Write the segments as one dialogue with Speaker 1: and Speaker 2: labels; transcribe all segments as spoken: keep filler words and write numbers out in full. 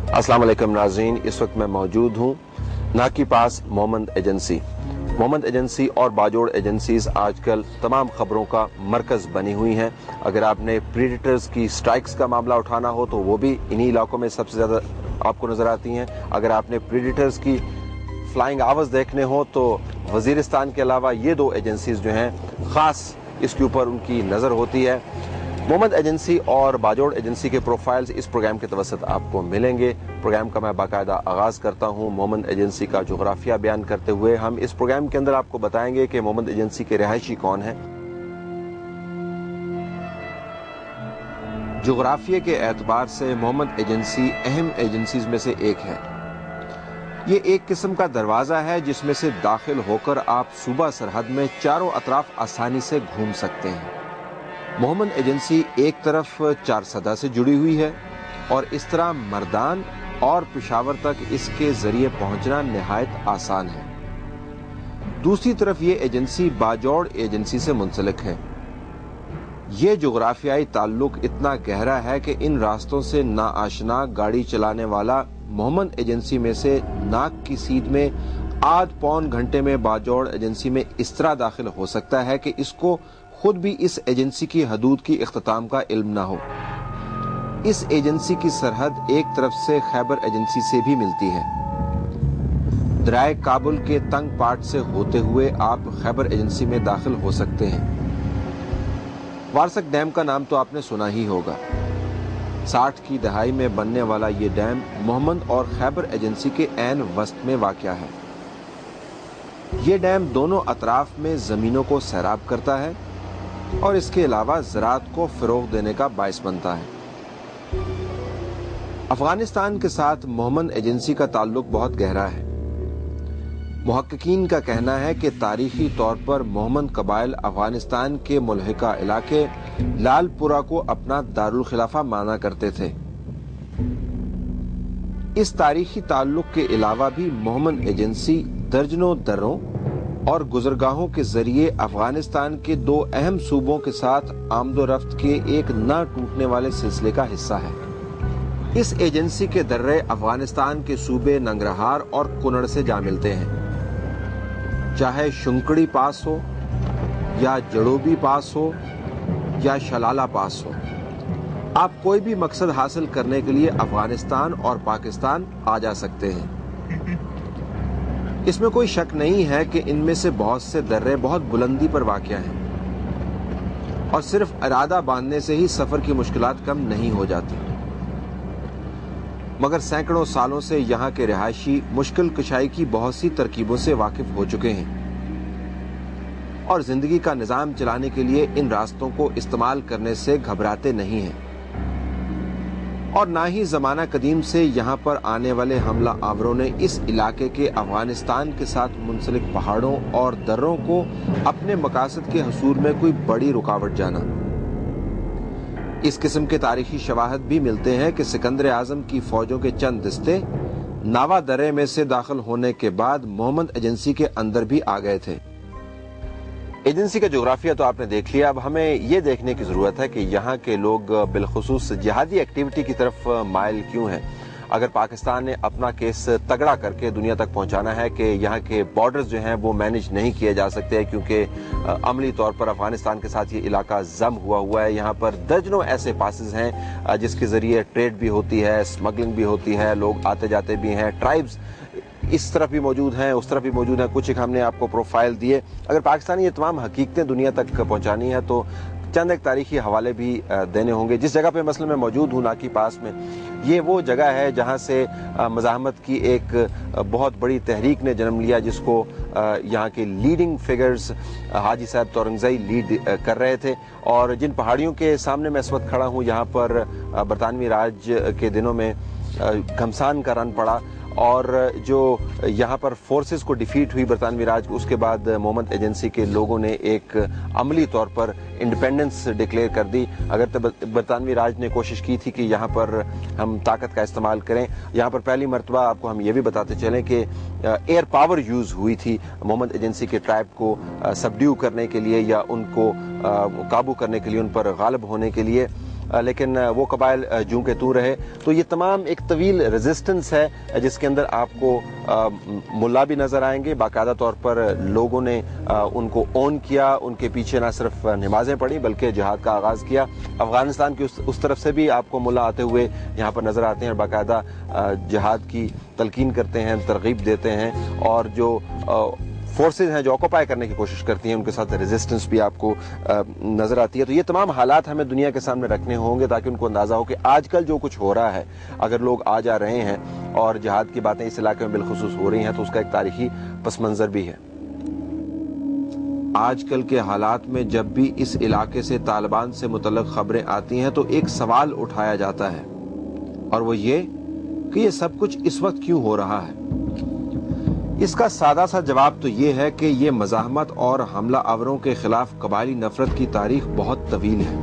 Speaker 1: السلام علیکم ناظرین، اس وقت میں موجود ہوں نا کے پاس مومند ایجنسی۔ مومند ایجنسی اور باجوڑ ایجنسیز آج کل تمام خبروں کا مرکز بنی ہوئی ہیں۔ اگر آپ نے پریڈیٹرز کی سٹرائکس کا معاملہ اٹھانا ہو تو وہ بھی انہی علاقوں میں سب سے زیادہ آپ کو نظر آتی ہیں۔ اگر آپ نے پریڈیٹرز کی فلائنگ آورز دیکھنے ہو تو وزیرستان کے علاوہ یہ دو ایجنسیز جو ہیں خاص اس کے اوپر ان کی نظر ہوتی ہے۔ مومند ایجنسی اور باجوڑ ایجنسی کے پروفائلز اس پروگرام کے توسط آپ کو ملیں گے۔ پروگرام کا میں باقاعدہ آغاز کرتا ہوں مومند ایجنسی کا جغرافیہ بیان کرتے ہوئے۔ ہم اس پروگرام کے اندر آپ کو بتائیں گے کہ مومند ایجنسی کے رہائشی کون ہیں، جغرافیے کے اعتبار سے مومند ایجنسی اہم ایجنسیز میں سے ایک ہے۔ یہ ایک قسم کا دروازہ ہے جس میں سے داخل ہو کر آپ صوبہ سرحد میں چاروں اطراف آسانی سے گھوم سکتے ہیں۔ مومند ایجنسی ایک طرف چار سدہ سے جڑی ہوئی ہے اور اس طرح مردان اور پشاور تک اس کے ذریعے پہنچنا نہایت آسان ہے۔ دوسری طرف یہ ایجنسی باجوڑ ایجنسی سے منسلک ہے۔ یہ جغرافیائی تعلق اتنا گہرا ہے کہ ان راستوں سے ناآشنا گاڑی چلانے والا مومند ایجنسی میں سے ناک کی سیدھ میں آدھ پون گھنٹے میں باجوڑ ایجنسی میں اس طرح داخل ہو سکتا ہے کہ اس کو خود بھی اس ایجنسی کی حدود کی اختتام کا علم نہ ہو۔ اس ایجنسی کی سرحد ایک طرف سے خیبر ایجنسی سے بھی ملتی ہے۔ درائے کابل کے تنگ پاٹ سے ہوتے ہوئے آپ خیبر ایجنسی میں داخل ہو سکتے ہیں۔ وارسک ڈیم کا نام تو آپ نے سنا ہی ہوگا۔ ساٹھ کی دہائی میں بننے والا یہ ڈیم مومند اور خیبر ایجنسی کے عین وسط میں واقع ہے۔ یہ ڈیم دونوں اطراف میں زمینوں کو سیراب کرتا ہے اور اس کے علاوہ زراعت کو فروغ دینے کا باعث بنتا ہے۔ افغانستان کے ساتھ مومند ایجنسی کا تعلق بہت گہرا ہے۔ محققین کا کہنا ہے کہ تاریخی طور پر مومند قبائل افغانستان کے ملحقہ علاقے لال پورہ کو اپنا دارالخلافہ مانا کرتے تھے۔ اس تاریخی تعلق کے علاوہ بھی مومند ایجنسی درجنوں دروں اور گزرگاہوں کے ذریعے افغانستان کے دو اہم صوبوں کے ساتھ آمد و رفت کے ایک نہ ٹوٹنے والے سلسلے کا حصہ ہے۔ اس ایجنسی کے درے افغانستان کے صوبے ننگرہار اور کنڑ سے جا ملتے ہیں۔ چاہے شنکڑی پاس ہو یا جڑوبی پاس ہو یا شلالہ پاس ہو، آپ کوئی بھی مقصد حاصل کرنے کے لیے افغانستان اور پاکستان آ جا سکتے ہیں۔ اس میں کوئی شک نہیں ہے کہ ان میں سے بہت سے درے بہت بلندی پر واقع ہیں اور صرف ارادہ باندھنے سے ہی سفر کی مشکلات کم نہیں ہو جاتی، مگر سینکڑوں سالوں سے یہاں کے رہائشی مشکل کشائی کی بہت سی ترکیبوں سے واقف ہو چکے ہیں اور زندگی کا نظام چلانے کے لیے ان راستوں کو استعمال کرنے سے گھبراتے نہیں ہیں، اور نہ ہی زمانہ قدیم سے یہاں پر آنے والے حملہ آوروں نے اس علاقے کے افغانستان کے ساتھ منسلک پہاڑوں اور دروں کو اپنے مقاصد کے حصول میں کوئی بڑی رکاوٹ جانا۔ اس قسم کے تاریخی شواہد بھی ملتے ہیں کہ سکندر اعظم کی فوجوں کے چند دستے ناوا درے میں سے داخل ہونے کے بعد مومند ایجنسی کے اندر بھی آ گئے تھے۔ ایجنسی کا جغرافیہ تو آپ نے دیکھ لیا، اب ہمیں یہ دیکھنے کی ضرورت ہے کہ یہاں کے لوگ بالخصوص جہادی ایکٹیویٹی کی طرف مائل کیوں ہیں۔ اگر پاکستان نے اپنا کیس تگڑا کر کے دنیا تک پہنچانا ہے کہ یہاں کے بارڈرز جو ہیں وہ مینج نہیں کیے جا سکتے کیونکہ عملی طور پر افغانستان کے ساتھ یہ علاقہ ضم ہوا ہوا ہے، یہاں پر درجنوں ایسے پاسز ہیں جس کے ذریعے ٹریڈ بھی ہوتی ہے، اسمگلنگ بھی ہوتی ہے، لوگ آتے جاتے بھی ہیں، ٹرائبز اس طرف بھی موجود ہیں، اس طرف بھی موجود ہیں، کچھ ایک ہم نے آپ کو پروفائل دیے۔ اگر پاکستانی یہ تمام حقیقتیں دنیا تک پہنچانی ہے تو چند ایک تاریخی حوالے بھی دینے ہوں گے۔ جس جگہ پہ مثلا میں موجود ہوں نا کے پاس میں، یہ وہ جگہ ہے جہاں سے مزاحمت کی ایک بہت بڑی تحریک نے جنم لیا، جس کو یہاں کے لیڈنگ فگرز حاجی صاحب تورنگزئی لیڈ کر رہے تھے، اور جن پہاڑیوں کے سامنے میں اس وقت کھڑا ہوں یہاں پر برطانوی راج کے دنوں میں گھمسان کا رن پڑا، اور جو یہاں پر فورسز کو ڈیفیٹ ہوئی برطانوی راج، اس کے بعد مومند ایجنسی کے لوگوں نے ایک عملی طور پر انڈیپینڈنس ڈکلیئر کر دی۔ اگر برطانوی راج نے کوشش کی تھی کہ یہاں پر ہم طاقت کا استعمال کریں، یہاں پر پہلی مرتبہ آپ کو ہم یہ بھی بتاتے چلیں کہ ایئر پاور یوز ہوئی تھی مومند ایجنسی کے ٹرائب کو سبڈیو کرنے کے لیے یا ان کو قابو کرنے کے لیے، ان پر غالب ہونے کے لیے، لیکن وہ قبائل جوں کے توں رہے. تو یہ تمام ایک طویل ریزسٹنس ہے جس کے اندر آپ کو ملا بھی نظر آئیں گے. باقاعدہ طور پر لوگوں نے ان کو اون کیا, ان کے پیچھے نہ صرف نمازیں پڑھی بلکہ جہاد کا آغاز کیا. افغانستان کی اس طرف سے بھی آپ کو ملا آتے ہوئے یہاں پر نظر آتے ہیں اور باقاعدہ جہاد کی تلقین کرتے ہیں, ترغیب دیتے ہیں, اور جو فورسز ہیں جو آکوپائی کرنے کی کوشش کرتی ہیں ان کے ساتھ ریزسٹنس بھی آپ کو نظر آتی ہے. تو یہ تمام حالات ہمیں دنیا کے سامنے رکھنے ہوں گے تاکہ ان کو اندازہ ہو کہ آج کل جو کچھ ہو رہا ہے, اگر لوگ آ جا رہے ہیں اور جہاد کی باتیں اس علاقے میں بالخصوص ہو رہی ہیں تو اس کا ایک تاریخی پس منظر بھی ہے. آج کل کے حالات میں جب بھی اس علاقے سے طالبان سے متعلق خبریں آتی ہیں تو ایک سوال اٹھایا جاتا ہے, اور وہ یہ کہ یہ سب کچھ اس وقت کیوں ہو رہا ہے. اس کا سادہ سا جواب تو یہ ہے کہ یہ مزاحمت اور حملہ آوروں کے خلاف قبائلی نفرت کی تاریخ بہت طویل ہے.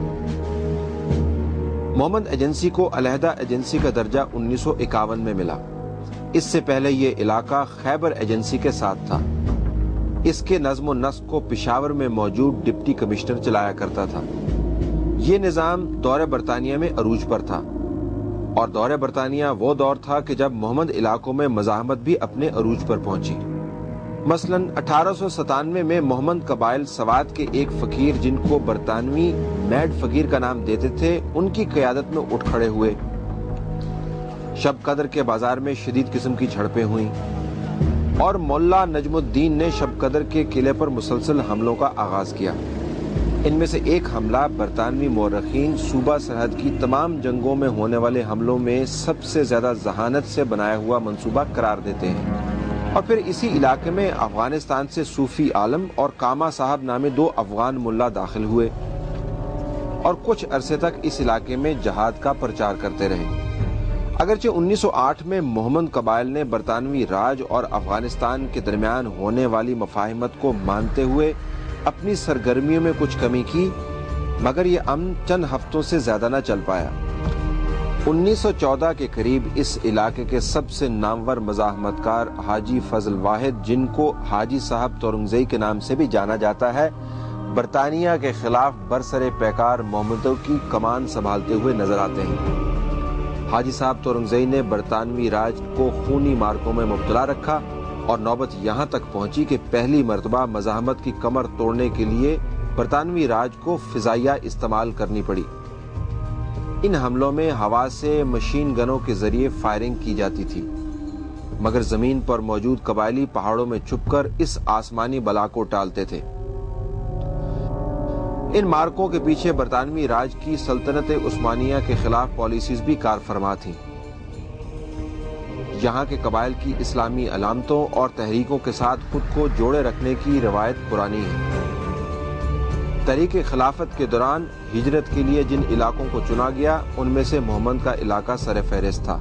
Speaker 1: محمد ایجنسی کو علیحدہ ایجنسی کا درجہ انیس سو اکاون میں ملا. اس سے پہلے یہ علاقہ خیبر ایجنسی کے ساتھ تھا. اس کے نظم و نسق کو پشاور میں موجود ڈپٹی کمشنر چلایا کرتا تھا. یہ نظام دور برطانیہ میں عروج پر تھا, اور دور برطانیہ وہ دور تھا کہ جب محمد علاقوں میں مزاحمت بھی اپنے عروج پر پہنچی. مثلا اٹھارہ سو ستانوے میں محمد قبائل سوات کے ایک فقیر جن کو برطانوی میڈ فقیر کا نام دیتے تھے ان کی قیادت میں اٹھ کھڑے ہوئے. شب قدر کے بازار میں شدید قسم کی جھڑپیں ہوئیں اور مولا نجم الدین نے شب قدر کے قلعے پر مسلسل حملوں کا آغاز کیا. ان میں سے ایک حملہ برطانوی مورخین صوبہ سرحد کی تمام جنگوں میں ہونے والے حملوں میں سب سے زیادہ ذہانت سے بنایا ہوا منصوبہ قرار دیتے ہیں. اور پھر اسی علاقے میں افغانستان سے صوفی عالم اور کاما صاحب نامی دو افغان ملا داخل ہوئے اور کچھ عرصے تک اس علاقے میں جہاد کا پرچار کرتے رہے. اگرچہ انیس سو آٹھ میں محمد قبائل نے برطانوی راج اور افغانستان کے درمیان ہونے والی مفاہمت کو مانتے ہوئے اپنی سرگرمیوں میں کچھ کمی کی, مگر یہ امن چند ہفتوں سے زیادہ نہ چل پایا. انیس سو چودہ کے قریب اس علاقے کے سب سے نامور مزاحمت کار حاجی فضل واحد, جن کو حاجی صاحب تورنگزئی کے نام سے بھی جانا جاتا ہے, برطانیہ کے خلاف برسر پیکار محمدوں کی کمان سنبھالتے ہوئے نظر آتے ہیں. حاجی صاحب تورنگزئی نے برطانوی راج کو خونی مارکوں میں مبتلا رکھا اور نوبت یہاں تک پہنچی کہ پہلی مرتبہ مزاحمت کی کمر توڑنے کے لیے برطانوی راج کو فضائیہ استعمال کرنی پڑی. ان حملوں میں ہوا سے مشین گنوں کے ذریعے فائرنگ کی جاتی تھی, مگر زمین پر موجود قبائلی پہاڑوں میں چھپ کر اس آسمانی بلا کو ٹالتے تھے. ان مارکوں کے پیچھے برطانوی راج کی سلطنت عثمانیہ کے خلاف پالیسیز بھی کار فرما تھیں. یہاں کے قبائل کی اسلامی علامتوں اور تحریکوں کے ساتھ خود کو جوڑے رکھنے کی روایت پرانی ہے. تحریک خلافت کے دوران ہجرت کے لیے جن علاقوں کو چنا گیا ان میں سے محمد کا علاقہ سر فہرست تھا.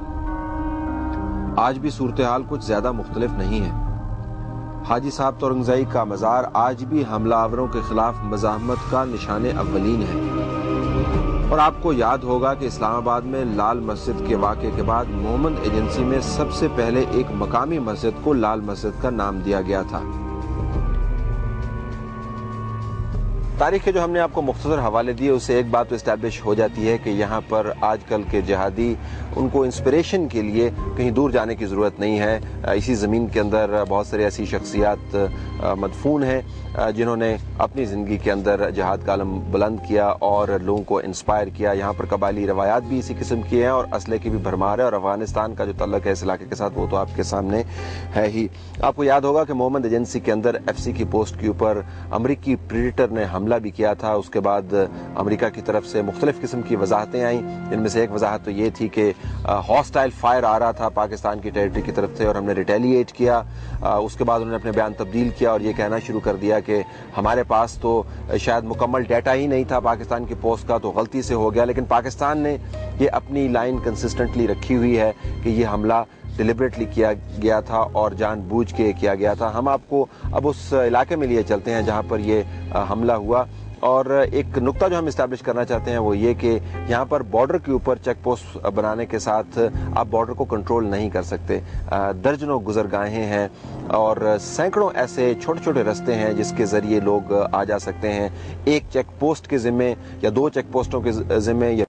Speaker 1: آج بھی صورتحال کچھ زیادہ مختلف نہیں ہے. حاجی صاحب تورنگزئی کا مزار آج بھی حملہ آوروں کے خلاف مزاحمت کا نشان اولین ہے. اور آپ کو یاد ہوگا کہ اسلام آباد میں لال مسجد کے واقعے کے بعد محمد ایجنسی میں سب سے پہلے ایک مقامی مسجد کو لال مسجد کا نام دیا گیا تھا. تاریخ کے جو ہم نے آپ کو مختصر حوالے دیے اس سے ایک بات تو اسٹیبلش ہو جاتی ہے کہ یہاں پر آج کل کے جہادی ان کو انسپریشن کے لیے کہیں دور جانے کی ضرورت نہیں ہے. اسی زمین کے اندر بہت سارے ایسی شخصیات مدفون ہیں جنہوں نے اپنی زندگی کے اندر جہاد کا علم بلند کیا اور لوگوں کو انسپائر کیا. یہاں پر قبائلی روایات بھی اسی قسم کی ہیں اور اسلحے کی بھی بھرمار ہے, اور افغانستان کا جو تعلق ہے اس علاقے کے ساتھ وہ تو آپ کے سامنے ہے ہی. آپ کو یاد ہوگا کہ محمد ایجنسی کے اندر ایف سی کی پوسٹ کے اوپر امریکی پریڈیٹر نے حملہ بھی کیا تھا. اس کے بعد امریکہ کی طرف سے مختلف قسم کی وضاحتیں آئیں, جن میں سے ایک وضاحت تو یہ تھی کہ ہاسٹائل فائر آ رہا تھا پاکستان کی ٹیریٹری کی طرف سے اور ہم نے ریٹیلیٹ کیا. اس کے بعد انہوں نے اپنے بیان تبدیل کیا اور یہ کہنا شروع کر دیا کہ ہمارے پاس تو شاید مکمل ڈیٹا ہی نہیں تھا پاکستان کی پوسٹ کا, تو غلطی سے ہو گیا. لیکن پاکستان نے یہ اپنی لائن کنسسٹنٹلی رکھی ہوئی ہے کہ یہ حملہ ڈیلیبریٹلی کیا گیا تھا اور جان بوجھ کے کیا گیا تھا. ہم آپ کو اب اس علاقے میں لیے چلتے ہیں جہاں پر یہ حملہ ہوا. اور ایک نقطہ جو ہم اسٹیبلش کرنا چاہتے ہیں وہ یہ کہ یہاں پر بارڈر کے اوپر چیک پوسٹ بنانے کے ساتھ آپ بارڈر کو کنٹرول نہیں کر سکتے. درجنوں گزرگاہیں ہیں اور سینکڑوں ایسے چھوٹے چھوٹے رستے ہیں جس کے ذریعے لوگ آ جا سکتے ہیں. ایک چیک پوسٹ کے ذمے یا دو چیک پوسٹوں کے ذمے یا